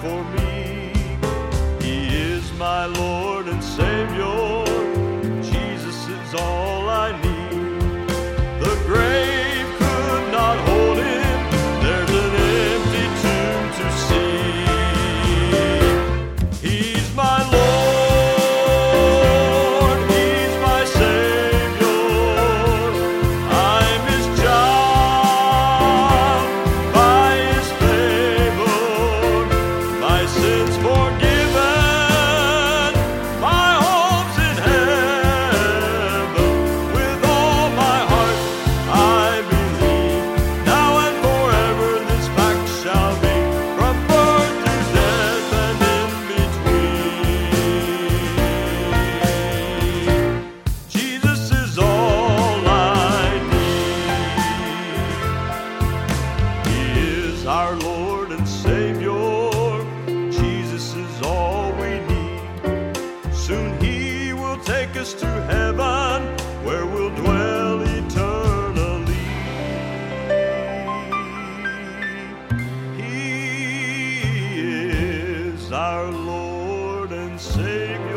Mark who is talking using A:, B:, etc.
A: for me. He is my Lord and Savior. Jesus is all I need. The grave could not hold him. There's an empty tomb to see. He's my Lord. He's my Savior. I'm his child by his favor. My sins forgiven. My hope's in heaven. With all my heart I believe. Now and forever this fact shall be. From birth to death and in between. Jesus is all I need. He is our Lord and Savior. Jesus is all we need. Soon he will take us to heaven, where we'll dwell eternally. He is our Lord and Savior.